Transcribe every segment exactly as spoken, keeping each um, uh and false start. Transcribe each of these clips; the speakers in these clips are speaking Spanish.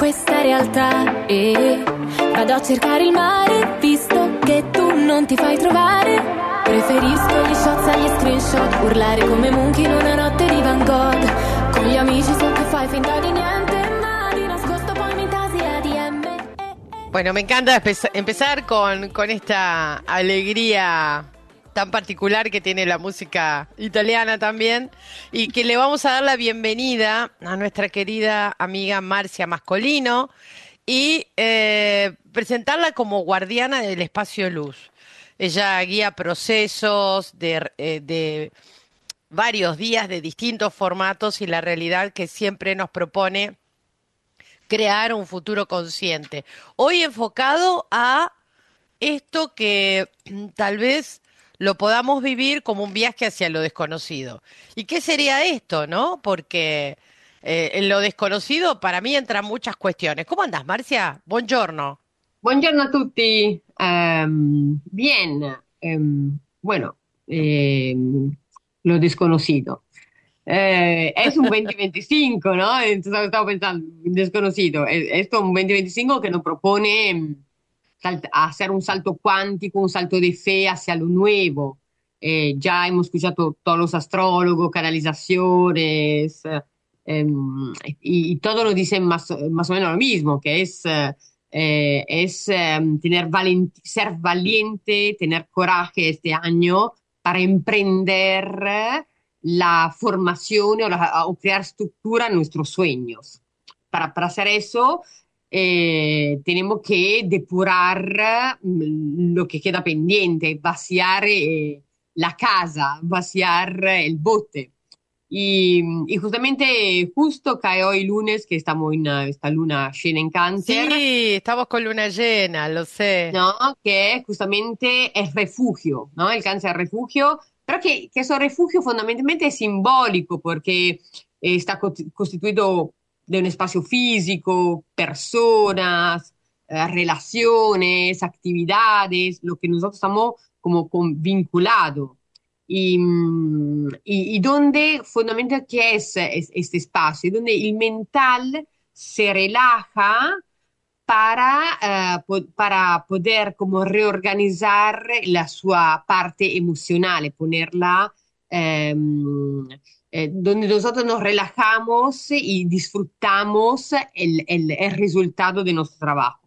questa realtà e vado a cercare il mare, visto che tu non ti fai trovare. Preferisco gli shots agli screenshot, urlare come Munch in una notte di Van Gogh. Con gli amici so che fai finta di niente, ma di nascosto poi mi tasi A D M. Bueno, me encanta empezar con, con esta alegría tan particular que tiene la música italiana también, y que le vamos a dar la bienvenida a nuestra querida amiga Marcia Mascolino y eh, presentarla como guardiana del espacio luz. Ella guía procesos de, eh, de varios días de distintos formatos y la realidad que siempre nos propone crear un futuro consciente. Hoy enfocado a esto que tal vez lo podamos vivir como un viaje hacia lo desconocido. ¿Y qué sería esto, no? Porque eh, en lo desconocido para mí entran muchas cuestiones. ¿Cómo andás, Marcia? Buongiorno. Buongiorno a tutti. Em, bien, em, bueno, em, lo desconocido. Eh, es un veinte veinticinco, ¿no? Entonces estaba pensando, desconocido. Es- Esto es un veinte veinticinco que nos propone em, salt- hacer un salto cuántico, un salto de fe hacia lo nuevo. Eh, ya hemos escuchado todos los astrólogos, canalizaciones, eh, em, y, y todos nos dicen más, más o menos lo mismo, que es, eh, eh, es em, tener valent- ser valiente, tener coraje este año para emprender la formación o, la- o crear estructura en nuestros sueños. Para, para hacer eso eh, tenemos que depurar mm, lo que queda pendiente, vaciar eh, la casa, vaciar el bote. Y, y justamente, justo cae hoy lunes, que estamos en uh, esta luna llena en cáncer, Sí, estamos con luna llena, lo sé. ¿no? Que justamente es refugio, ¿no? El cáncer es refugio, pero que, que ese refugio fundamentalmente es simbólico porque eh, está co- constituido de un espacio físico, personas, eh, relaciones, actividades, lo que nosotros estamos como con- vinculados. Y, mm, y, y donde fundamentalmente ¿qué es, es este espacio? Donde el mental se relaja para, eh, po- para poder como reorganizar la sua parte emocional, ponerla ehm, eh, donde nosotros nos relajamos y disfrutamos el, el- el resultado de nuestro trabajo.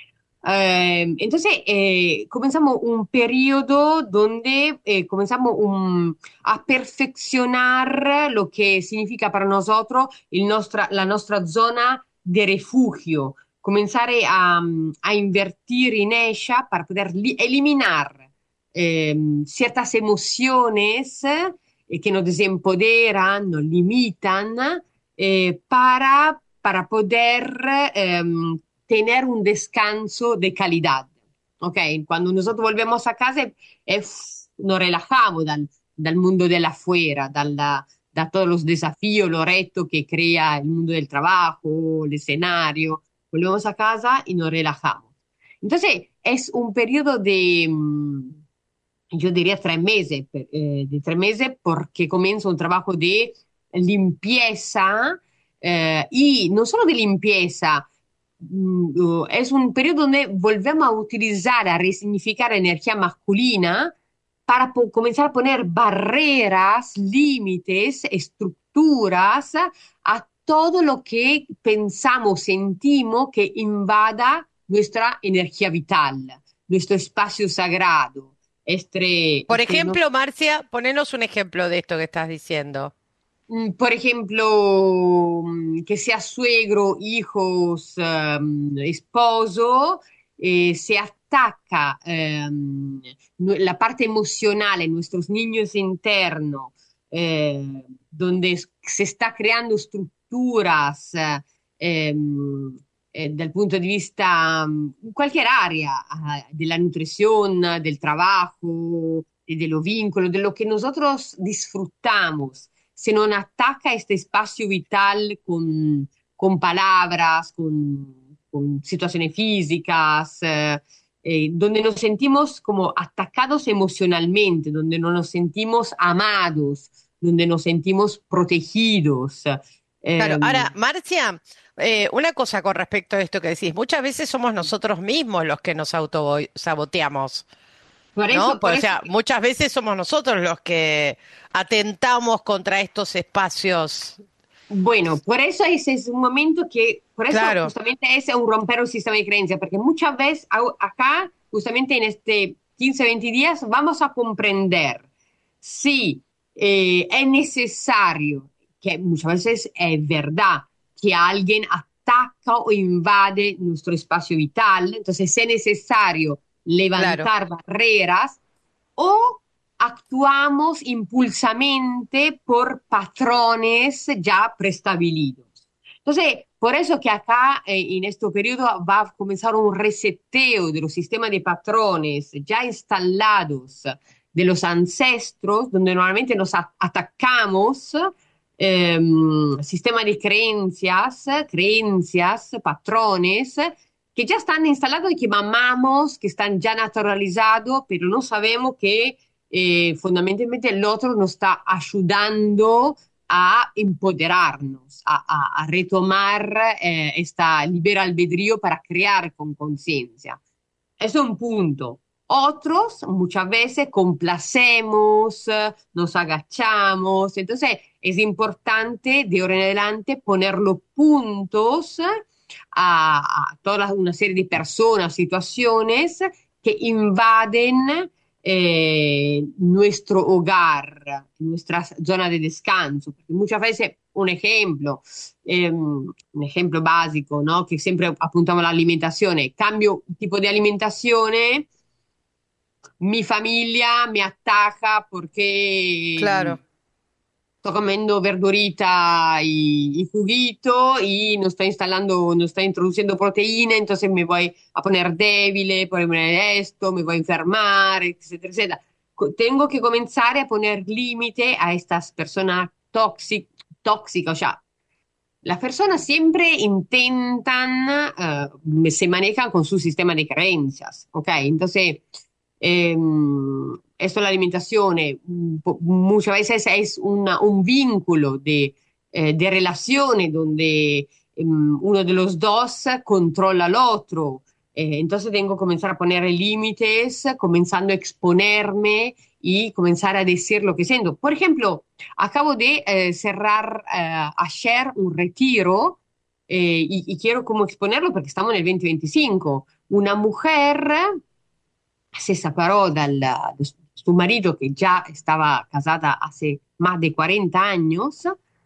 Eh, entonces, eh, comenzamos un periodo donde eh, comenzamos un- a perfeccionar lo que significa para nosotros il nostra- la nuestra zona de refugio, comenzar a, a invertir en ella para poder li- eliminar eh, ciertas emociones eh, que nos desempoderan, nos limitan, eh, para, para poder em, tener un descanso de calidad. ¿Ok? Cuando nosotros volvemos a casa, eh, nos relajamos dal, dal mundo de la afuera, dalla- da todos los desafíos, los retos que crea el mundo del trabajo, el escenario. Volvemos a casa y nos relajamos. Entonces, es un periodo de, mm, yo diría tres meses, eh, de tres meses porque comienza un trabajo de limpieza eh, y no solo de limpieza, mm, uh, es un periodo donde volvemos a utilizar, a resignificar energía masculina para po- comenzar a poner barreras, límites, estructuras a todo lo que pensamos, sentimos que invada nuestra energía vital, nuestro espacio sagrado. Este, Por este, no- ejemplo, Marcia, ponenos un ejemplo de esto que estás diciendo. mm, por ejemplo, mm, que sea suegro, hijos, ehm, esposo, eh, se ataca ehm, nu- la parte emocional en nuestros niños internos, eh, donde es- se está creando estructuras eh, ehm, eh, dal punto di vista, mm, in cualquier área, ah, della nutrición, del trabajo, y de los vínculos, de lo que nosotros disfrutamos se non attacca este espacio vital con, con palabras, con, con situaciones físicas, eh, eh, donde nos sentimos como atacados emocionalmente, donde no nos sentimos amados, donde nos sentimos protegidos. Claro, Eh, ahora, Marcia, eh, una cosa con respecto a esto que decís, muchas veces somos nosotros mismos los que nos autosaboteamos, por ¿no? eso, Pues, por o eso sea, muchas veces somos nosotros los que atentamos contra estos espacios. Bueno, por eso ese es un momento que, por eso Claro, justamente es un romper un sistema de creencias, porque muchas veces au- acá, justamente en este quince veinte días, vamos a comprender si eh, es necesario, que muchas veces es verdad, que alguien ataca o invade nuestro espacio vital, entonces es necesario claro, levantar barreras o actuamos impulsamente por patrones ya preestablecidos. Entonces, por eso que acá eh, en este periodo va a comenzar un reseteo de los sistemas de patrones ya instalados de los ancestros, donde normalmente nos a- atacamos, eh, sistema de creencias, creencias, patrones que ya están instalados y que mamamos, que están ya naturalizados, pero no sabemos que eh, fundamentalmente el otro nos está ayudando a empoderarnos, a, a, a retomar eh, esta libre albedrío para crear con conciencia. Eso es un punto. Otros muchas veces complacemos, eh, nos agachamos, entonces es importante de ahora en adelante poner los puntos a, a toda una serie de personas, situaciones que invaden eh, nuestro hogar, nuestra zona de descanso. Porque muchas veces, un ejemplo, eh, un ejemplo básico, ¿no? Que siempre apuntamos all'alimentazione, cambio tipo di alimentazione, mi familia me ataca porque claro. estoy comiendo verdurita y, y juguito y no está instalando, no está introduciendo proteína, entonces me voy a poner débil, por poner esto, me voy a enfermar, etcétera, etcétera. Co- Tengo que comenzar a poner límite a estas personas tóxic- tóxicas, o sea, las personas siempre intentan, eh, se manejan con su sistema de creencias, ¿ok? Entonces, ehm, esto la alimentación eh, po- muchas veces es una- un vínculo de, eh, de relaciones donde em, uno de los dos controla al otro. Eh, entonces tengo que comenzar a poner límites, comenzando a exponerme y comenzar a decir lo que siento. Por ejemplo, acabo de eh, cerrar eh, ayer un retiro eh, y, y quiero como exponerlo porque estamos en el dos mila venticinque. Una mujer se separó dal, de su marido que ya estaba casada hace más de cuarenta años.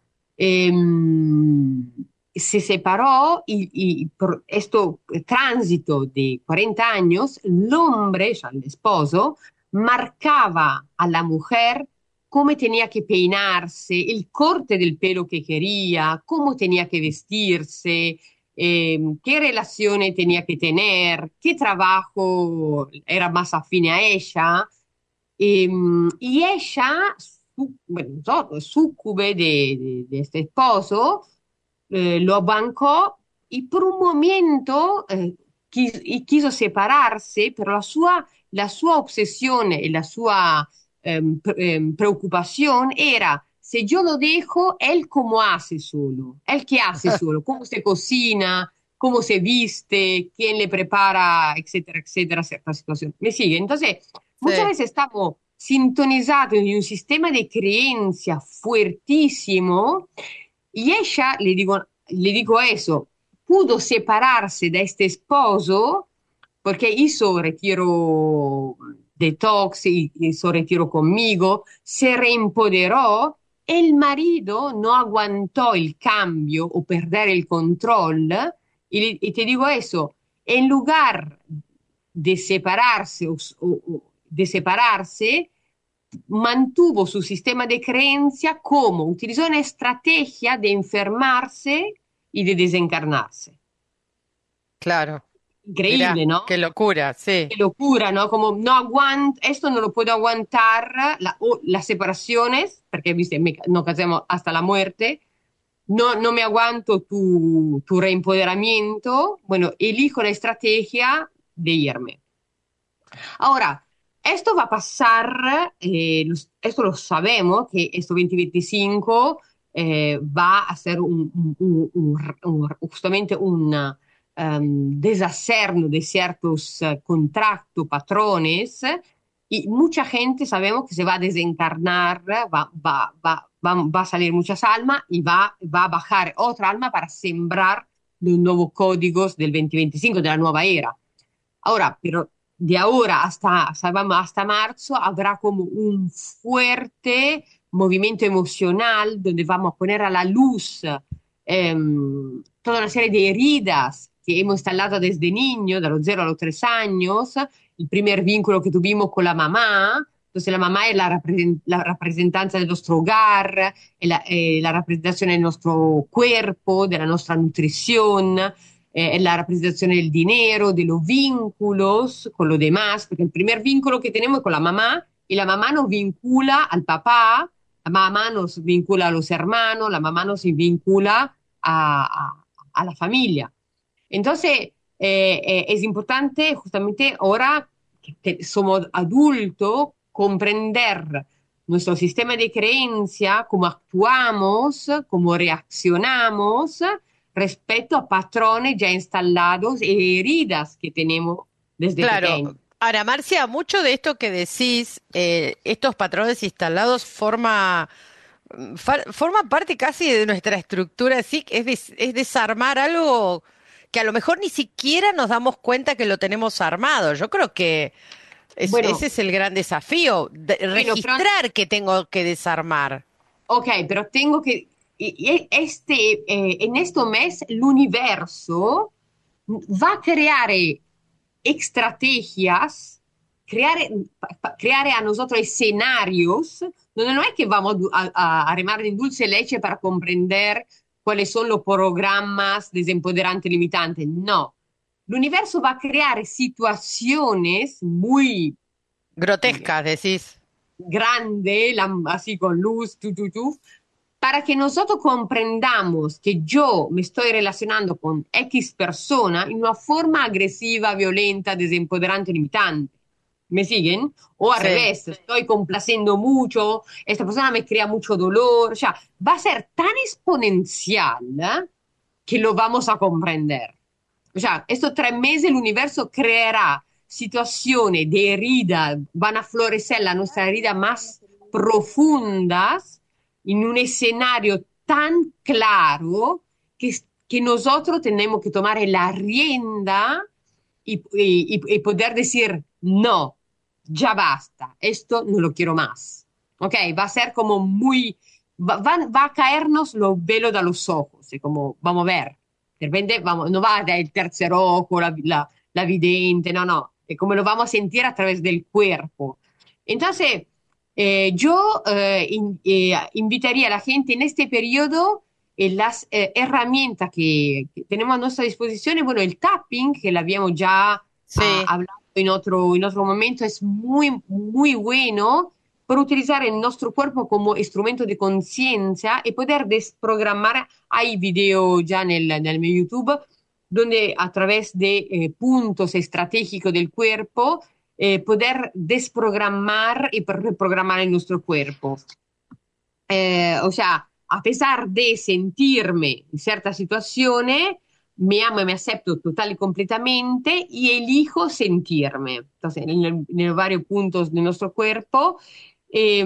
Em, se separó y, y por este tránsito de cuarenta años, el hombre, o sea, el esposo, marcaba a la mujer cómo tenía que peinarse, el corte del pelo que quería, cómo tenía que vestirse, eh, qué relaciones tenía que tener, qué trabajo era más afín a ella. Eh, y ella, su, bueno, nosotros, súcube de, de, de este esposo, eh, lo bancó y por un momento eh, quis- y quiso separarse, pero la sua, la sua obsessione e la sua ehm, pre- ehm, preocupación era, se yo lo dejo, él cómo hace solo, él qué hace solo, cómo se cocina, cómo se viste, quién le prepara, etcétera, etcétera, cierta situación. ¿Me sigue? Entonces, muchas Sí, veces estamos sintonizados en un sistema de creencia fuertísimo y ella, le digo, le digo eso, pudo separarse de este esposo porque hizo retiro detox, hizo retiro conmigo, se reempoderó. El marido no aguantó el cambio o perder el control. Y, y te digo eso, en lugar de separarse o, o- o de separarse, mantuvo su sistema de creencia como utilizó una estrategia de enfermarse y de desencarnarse. claro. Mirá, Increíble, ¿no? qué locura, sí. Qué locura, ¿no? Como no aguanto, esto no lo puedo aguantar, la- o las separaciones, porque viste, me- nos casamos hasta la muerte, no, no me aguanto tu, tu reempoderamiento, bueno, elijo la estrategia de irme. Ahora, esto va a pasar, eh, los- esto lo sabemos, que esto dos mila venticinque eh, va a ser un, un- un- un- un- justamente un em, deshacernos de ciertos eh, contratos, patrones, y mucha gente sabemos que se va a desencarnar, va, va, va, va, va a salir muchas almas y va, va a bajar otra alma para sembrar los nuevos códigos del dos mil veinticinco, de la nueva era. Ahora, pero de ahora hasta, sabemos, hasta marzo habrá como un fuerte movimiento emocional donde vamos a poner a la luz em, toda una serie de heridas que hemos instalado desde niño, de los cero a los tres años, el primer vínculo que tuvimos con la mamá. Entonces la mamá es la, represent- la representanza del nostro hogar, è la, è la rappresentazione del nostro cuerpo, della nostra nutrición, eh, la representación del dinero, de los vínculos con los demás, porque el primer vínculo que tenemos es con la mamá y la mamá nos vincula al papá, la mamá nos vincula a los hermanos, la mamá nos vincula a, a- a la familia. Entonces, eh, eh, es importante justamente ahora que te- somos adultos comprender nuestro sistema de creencia, cómo actuamos, cómo reaccionamos respecto a patrones ya instalados e heridas que tenemos desde Claro. pequeños. Ahora, Marcia, mucho de esto que decís, eh, estos patrones instalados, forma, mm, fa- forma parte casi de nuestra estructura, sí, es, des- es desarmar algo que a lo mejor ni siquiera nos damos cuenta que lo tenemos armado. Yo creo que es- ese Bueno, es el gran desafío, de- bueno, pero registrar que tengo que desarmar. ok, pero tengo que, y- y este, eh, en este mes el universo va a crear estrategias, crear, crear a nosotros escenarios donde no es que vamos a, a, a remar en dulce leche para comprender cuáles son los programas desempoderantes limitantes. No, el universo va a crear situaciones muy Grotescas, decís. grandes, así con luz, tu, tu, tu, para que nosotros comprendamos que yo me estoy relacionando con X persona en una forma agresiva, violenta, desempoderante, limitante. ¿Me siguen? O al Sí. revés, estoy complaciendo mucho, esta persona me crea mucho dolor, o sea, va a ser tan exponencial, ¿eh? Que lo vamos a comprender. O sea, estos tres meses el universo creará situaciones de herida, van a florecer las nuestras heridas más profundas en un escenario tan claro que, que nosotros tenemos que tomar la rienda y, y- y poder decir, no, ya basta, esto no lo quiero más. ¿Ok? Va a ser como muy, va, va- va a caernos los velos de los ojos, y como, vamos a ver, de repente vamos, no va del tercer ojo, la, la, la vidente, no, no, es como lo vamos a sentir a través del cuerpo. Entonces, eh, yo eh, in- eh, invitaría a la gente en este periodo eh, las eh, herramientas que, que tenemos a nuestra disposición, bueno, el tapping, que lo habíamos ya ah, Sí. hablado en otro, en otro momento, es muy, muy bueno por utilizar el nuestro cuerpo como instrumento de conciencia y poder desprogramar. Hay video ya en el, en el mi YouTube donde a través de eh, puntos estratégicos del cuerpo eh, poder desprogramar y reprogramar en nuestro cuerpo. Eh, o sea, a pesar de sentirme en ciertas situaciones, me amo y me acepto total y completamente y elijo sentirme. Entonces, en, el- en los varios puntos de nuestro cuerpo, eh,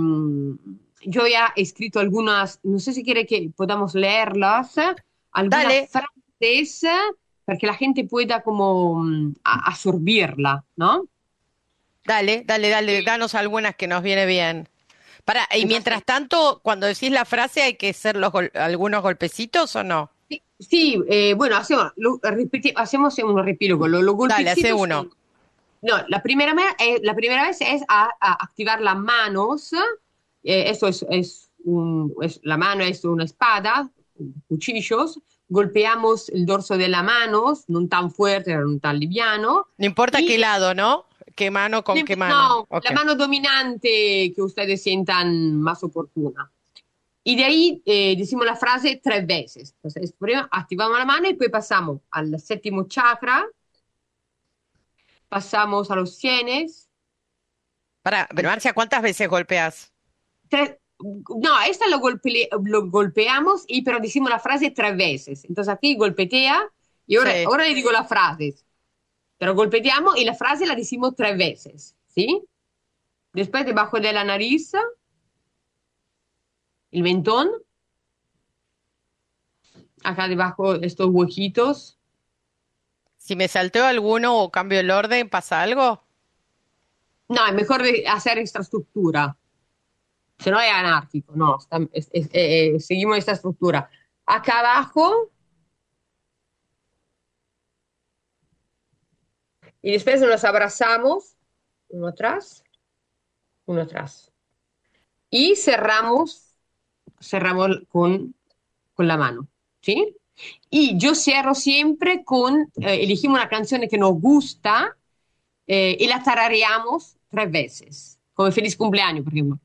yo ya he escrito algunas, no sé si quiere que podamos leerlas, algunas Dale, frases para que la gente pueda como mm, a- absorbirla, ¿no? dale, dale, dale, danos algunas que nos viene bien. Para, y Entonces, mientras tanto, cuando decís la frase, ¿hay que hacer los gol- algunos golpecitos o no? sí, sí, eh, bueno, hacemos, lo, repeti- hacemos un repílogo. Lo- Los, Dale, hace golpecitos uno. son. No, la primera, me- eh, la primera vez es a, a activar las manos. Eh, eso es, es un- es- la mano es una espada, cuchillos. Golpeamos el dorso de la mano, no tan fuerte, no tan liviano. No importa qué Y lado, ¿no? ¿Qué mano con qué mano? no, Ok. la mano dominante que ustedes sientan más oportuna. Y de ahí eh, decimos la frase tres veces. Entonces, primero activamos la mano y después pasamos al séptimo chakra, pasamos a los sienes, Para, pero al Marcia, ¿cuántas veces golpeas? tres, No, esta lo, golpe- lo golpeamos y pero decimos la frase tres veces. Entonces aquí golpetea y ahora, Sí. ahora le digo la frase. Pero golpeteamos y la frase la decimos tres veces, ¿sí? Después debajo de la nariz, el mentón, acá debajo estos huequitos. Si me salteo alguno o cambio el orden, ¿pasa algo? No, es mejor de hacer esta estructura. Si no es anárquico, no, está- es- es- eh, eh, seguimos esta estructura. Acá abajo y después nos abrazamos, uno atrás, uno atrás. Y cerramos, cerramos con, con la mano, ¿sí? Y yo cierro siempre con, eh, elegimos una canción que nos gusta eh, y la tarareamos tres veces, como Feliz Cumpleaños, por ejemplo.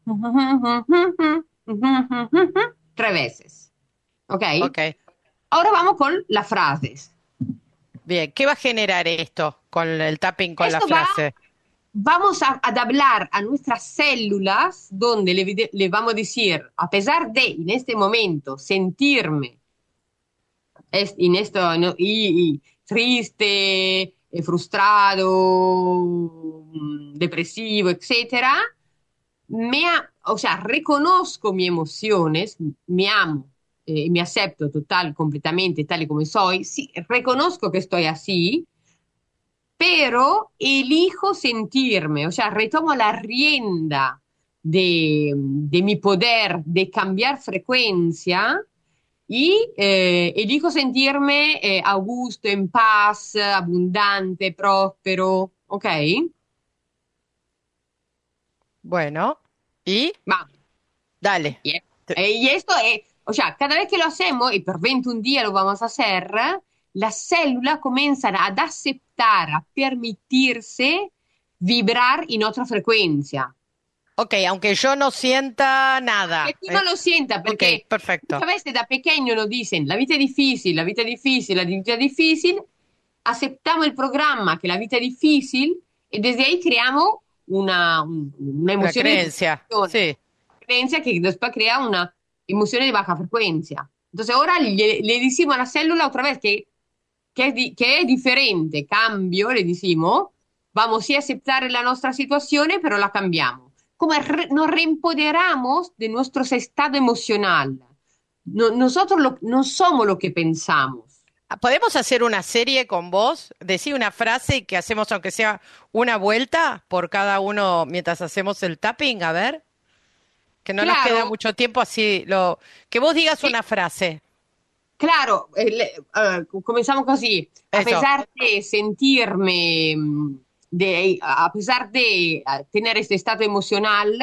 Tres veces, ¿ok? Ok, Ahora vamos con las frases. bien. ¿Qué va a generar esto con el tapping con la Esto va, frase? vamos a, a hablar a nuestras células donde le, le vamos a decir, a pesar de en este momento sentirme es- en esto, ¿no? y, y triste, eh, frustrado, mm, depresivo, etcétera, me a- o sea, reconozco mis emociones, me amo, eh, me acepto total, completamente tal y como soy, sí, reconozco que estoy así, pero elijo sentirme, o sea, retomo la rienda de, de mi poder de cambiar frecuencia y eh, elijo sentirme eh, a gusto, en paz, abundante, próspero, ¿ok? Bueno, y Va. dale. Y, Te- eh, y esto es, o sea, cada vez que lo hacemos, y por veintiún días lo vamos a hacer, las células comienzan a aceptar, a permitirse vibrar en otra frecuencia. Ok, aunque yo no sienta Que nada. tú no ¿Eh? lo sientas, Ok, perché perfecto. muchas veces da pequeño nos dicen la vita è difficile, la vita è difficile, la vita è difficile, aceptamos el programa que la vita è difficile y desde ahí creamos una, un- una Una emoción de creencia. frustración, Sí. creencia que después crea una emoción de baja frecuencia. Entonces ahora le, le decimos a la célula otra vez que, que, es, di- que es diferente, cambio, le decimos, vamos sí a aceptar la nuestra situación, pero la cambiamos. Como re- nos reempoderamos de nuestro estado emocional. No- nosotros lo- no somos lo que pensamos. ¿Podemos hacer una serie con vos? Decir una frase y que hacemos, aunque sea una vuelta por cada uno mientras hacemos el tapping, a ver. Que no nos queda Claro, mucho tiempo, así lo. Que vos digas sí, una frase. claro, eh, le- eh, comenzamos così. A Eso, pesar de sentirme, mm, de, a pesar de eh, tener este estado emocional,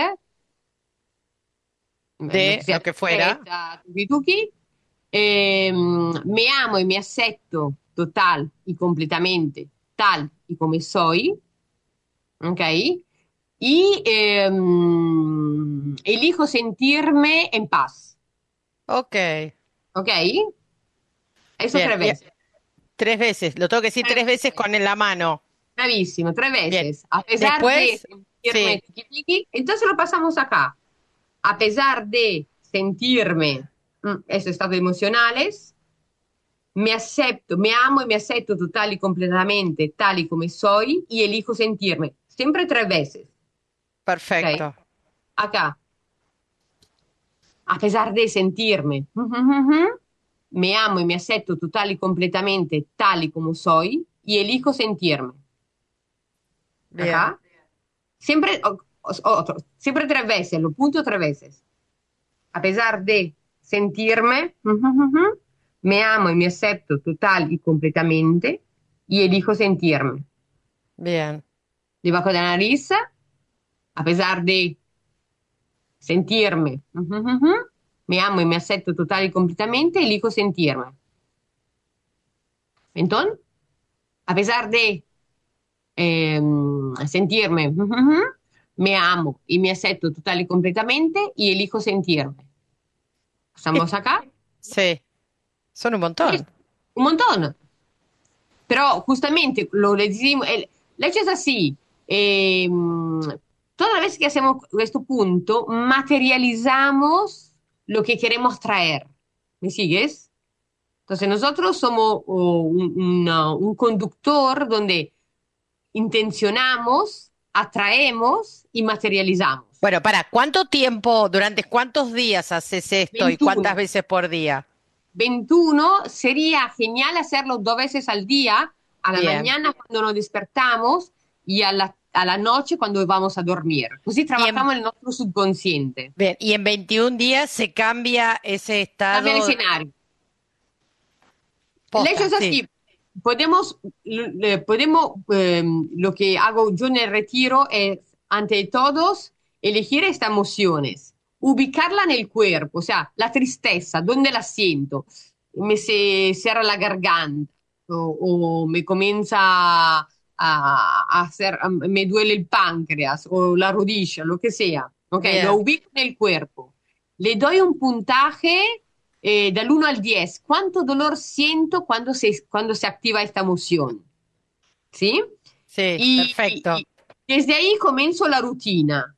eh, lo que de sea lo que fuera. tristeza, tuki tuki, eh, me amo y me acepto total y completamente, tal y como soy, ¿ok? Y eh, elijo sentirme en paz, Ok, ¿ok? Eso bien. tres Y veces. tres veces. Lo tengo que decir Tres tres veces veces. con la mano. Bravísimo, tres Bien. veces. A pesar de Después, sentirme sí, tiqui tiqui, entonces lo pasamos acá. A pesar de sentirme mm, esos estados emocionales, me acepto, me amo y me acepto total y completamente tal y como soy y elijo sentirme. Siempre tres veces. ¿Ok? perfecto. Acá. A pesar de sentirme, me amo y me acepto total y completamente tal y como soy y elijo sentirme. Bien, Acá. Siempre, o- o- otro, siempre tres veces, lo punto tres veces. A pesar de sentirme, me amo y me acepto total y completamente y elijo sentirme. bien, Debajo de la nariz, a pesar de sentirme, me amo y me acepto total y completamente, elijo sentirme. Entonces, a pesar de eh, sentirme, me amo y me acepto total y completamente y elijo sentirme. Es- ¿Estamos acá? sí. Son un Es montón. un montón. Pero justamente lo le decimos, el, la hecho es así. eh, toda vez que hacemos este punto, materializamos lo que queremos traer. ¿Me sigues? Entonces nosotros somos oh, un, una, un conductor donde intencionamos, atraemos y materializamos. Bueno, para, ¿cuánto tiempo, durante cuántos días haces esto veintiuno. Y cuántas veces por día? veintiuno, sería genial hacerlo dos veces al día, a la Bien. mañana cuando nos despertamos y a la, a la noche cuando vamos a dormir. Así trabajamos en, el nuestro subconsciente. Bien, y en veintiún días se cambia ese estado. Cambia el escenario. Posta, el hecho es así. Sí. Podemos, podemos eh, lo que hago yo en el retiro es, ante todos, elegir estas emociones, ubicarla en el cuerpo, o sea, la tristeza, ¿dónde la siento? Me se cierra la garganta o, o me comienza a, a hacer, a, me duele el páncreas o la rodilla, lo que sea. Okay, yeah. Lo ubico en el cuerpo. Le doy un puntaje eh, del uno al diez. ¿Cuánto dolor siento cuando se, cuando se activa esta emoción? ¿Sí? Sí, y, perfecto. Y, y desde ahí comienzo la rutina.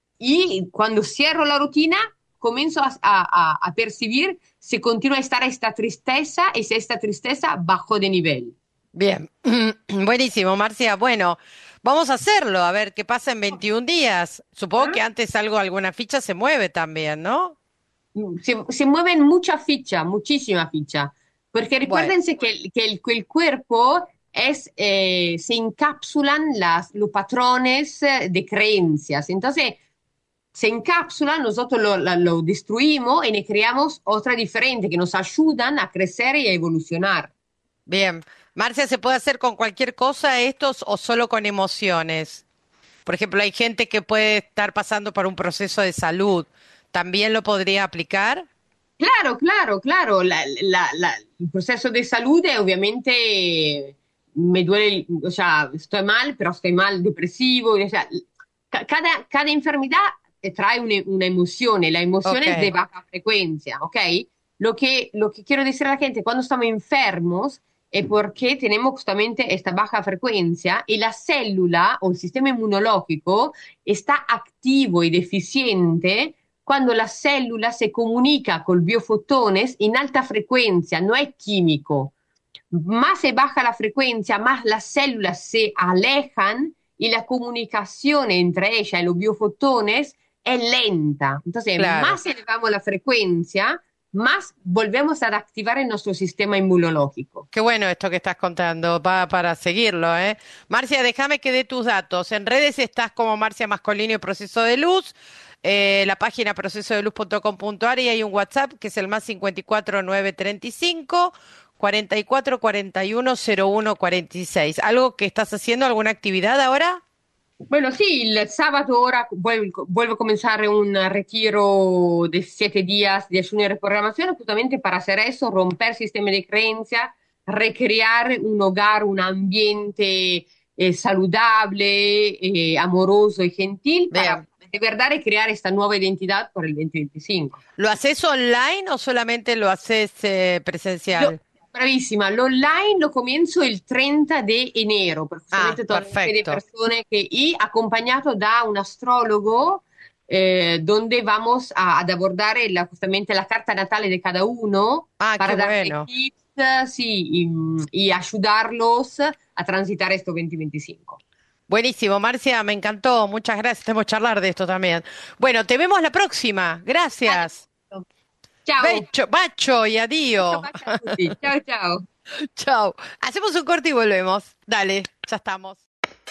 Y cuando cierro la rutina, comienzo a, a, a percibir si continúa a estar esta tristeza y si esta tristeza bajó de nivel. Bien, buenísimo, Marcia. Bueno, vamos a hacerlo, a ver qué pasa en veintiún días. Supongo ¿Ah? que antes algo, alguna ficha se mueve también, ¿no? Se, se mueven muchas fichas, muchísimas fichas. Porque recuérdense bueno. que, el, que, el, que el cuerpo es, eh, se encapsulan las, los patrones de creencias. Entonces, se encapsulan, nosotros lo, lo, lo destruimos y ne creamos otra diferente que nos ayudan a crecer y a evolucionar. Bien. Marcia, ¿se puede hacer con cualquier cosa estos o solo con emociones? Por ejemplo, hay gente que puede estar pasando por un proceso de salud. ¿También lo podría aplicar? Claro, claro, claro. La, la, la, el proceso de salud es obviamente me duele, o sea, estoy mal, pero estoy mal depresivo. O sea, cada, cada enfermedad trae una, una emoción, la emoción okay. es de baja frecuencia, ¿ok? Lo que, lo que quiero decir a la gente, cuando estamos enfermos, es porque tenemos justamente esta baja frecuencia y la célula o el sistema inmunológico está activo y deficiente cuando la célula se comunica con biofotones en alta frecuencia, no es químico. Más se baja la frecuencia, más las células se alejan y la comunicación entre ellas y los biofotones es lenta. Entonces, claro. más elevamos la frecuencia, más volvemos a activar en nuestro sistema inmunológico. Qué bueno esto que estás contando, va para seguirlo, ¿eh? Marcia, déjame que dé tus datos. En redes estás como Marcia Mascolini Proceso de Luz, eh, la página proceso de luz punto com punto a r y hay un WhatsApp que es el más cincuenta y cuatro, nueve treinta y cinco, cuarenta y cuatro, cuarenta y uno, cero uno, cuarenta y seis. ¿Algo que estás haciendo, alguna actividad ahora? Bueno, sí, el sábado ahora vuelvo, vuelvo a comenzar un retiro de siete días de ayuno y reprogramación, justamente para hacer eso, romper sistema de creencia, recrear un hogar, un ambiente eh, saludable, eh, amoroso y gentil, Bien. para de verdad crear esta nueva identidad por el veinte veinticinco. ¿Lo haces online o solamente lo haces eh, presencial? Lo, Bravísima, lo online lo comienzo el treinta de enero, perfectamente ah, perfecto. Persone que, y acompañado da un astrólogo eh, donde vamos a, a abordar la, justamente la carta natal de cada uno ah, para darle bueno. tips sí, y, y ayudarlos a transitar esto veinte veinticinco. Buenísimo, Marcia, me encantó, muchas gracias, tenemos que charlar de esto también. Bueno, te vemos la próxima, gracias. Ciao. Becho, bacio y adiós. Chao, chao. Chao. Hacemos un corte y volvemos. Dale, ya estamos.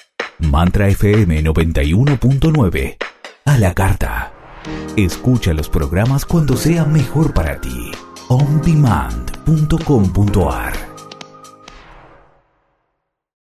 Mantra F M noventa y uno punto nueve. A la carta. Escucha los programas cuando sea mejor para ti. on demand punto com punto a r